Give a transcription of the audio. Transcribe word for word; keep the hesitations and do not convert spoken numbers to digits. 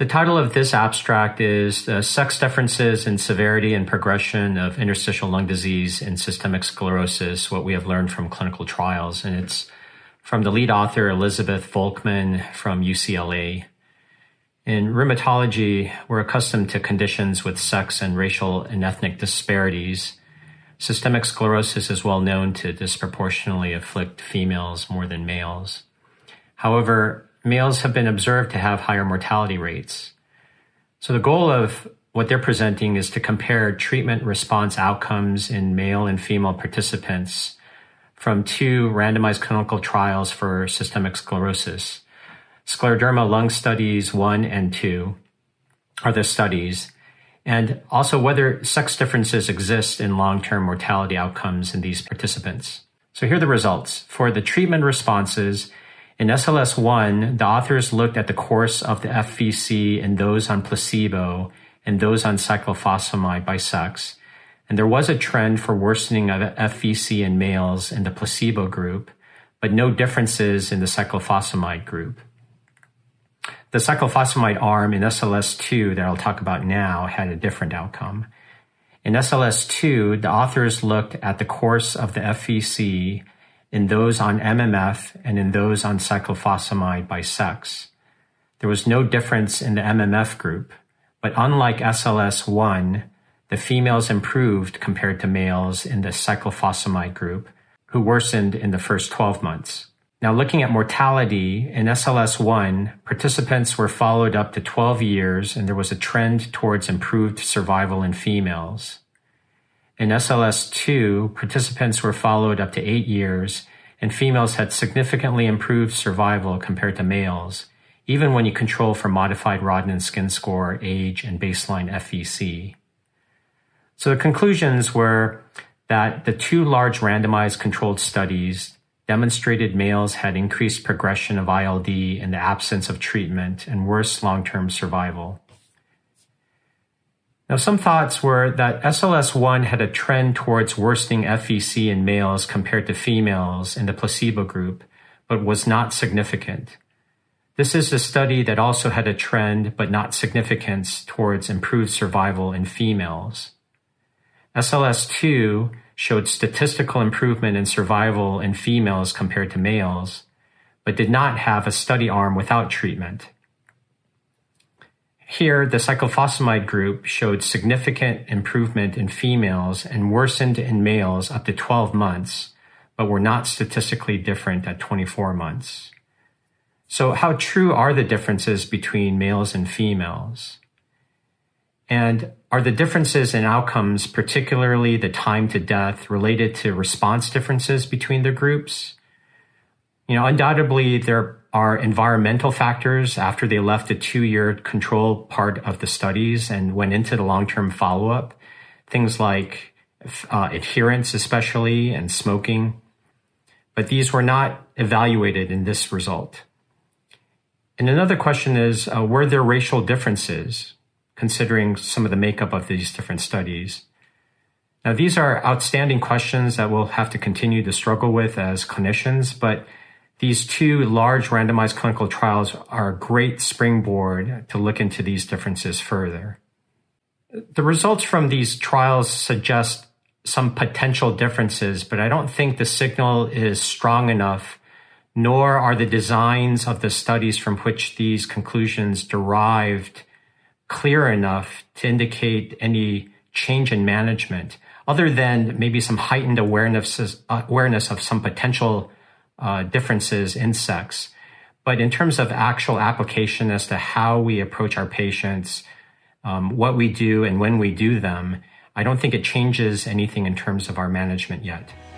The title of this abstract is uh, Sex Differences in Severity and Progression of Interstitial Lung Disease and Systemic Sclerosis, What We Have Learned from Clinical Trials. And it's from the lead author, Elizabeth Volkman from U C L A. In rheumatology, we're accustomed to conditions with sex and racial and ethnic disparities. Systemic sclerosis is well known to disproportionately afflict females more than males. However, males have been observed to have higher mortality rates. So the goal of what they're presenting is to compare treatment response outcomes in male and female participants from two randomized clinical trials for systemic sclerosis. Scleroderma Lung Studies one and two are the studies, and also whether sex differences exist in long-term mortality outcomes in these participants. So here are the results. For the treatment responses, in S L S one, the authors looked at the course of the F V C in those on placebo and those on cyclophosphamide by sex, and there was a trend for worsening of F V C in males in the placebo group, but no differences in the cyclophosphamide group. The cyclophosphamide arm in S L S two that I'll talk about now had a different outcome. In S L S two, the authors looked at the course of the F V C in those on M M F and in those on cyclophosphamide by sex. There was no difference in the M M F group, but unlike S L S one, the females improved compared to males in the cyclophosphamide group, who worsened in the first twelve months. Now, looking at mortality, in S L S one, participants were followed up to twelve years, and there was a trend towards improved survival in females. In S L S two, participants were followed up to eight years, and females had significantly improved survival compared to males, even when you control for modified Rodnan skin score, age, and baseline F V C. So the conclusions were that the two large randomized controlled studies demonstrated males had increased progression of I L D in the absence of treatment and worse long-term survival. Now, some thoughts were that S L S one had a trend towards worsening F V C in males compared to females in the placebo group, but was not significant. This is a study that also had a trend, but not significance, towards improved survival in females. S L S two showed statistical improvement in survival in females compared to males, but did not have a study arm without treatment. Here, the cyclophosphamide group showed significant improvement in females and worsened in males up to twelve months, but were not statistically different at twenty-four months. So how true are the differences between males and females? And are the differences in outcomes, particularly the time to death, related to response differences between the groups? You know, undoubtedly there are environmental factors after they left the two-year control part of the studies and went into the long-term follow-up, things like uh, adherence especially and smoking, but these were not evaluated in this result. And another question is, uh, were there racial differences, considering some of the makeup of these different studies? Now, these are outstanding questions that we'll have to continue to struggle with as clinicians, but these two large randomized clinical trials are a great springboard to look into these differences further. The results from these trials suggest some potential differences, but I don't think the signal is strong enough, nor are the designs of the studies from which these conclusions derived clear enough to indicate any change in management, other than maybe some heightened awareness, awareness of some potential uh, differences in sex. But in terms of actual application as to how we approach our patients, um, what we do and when we do them, I don't think it changes anything in terms of our management yet.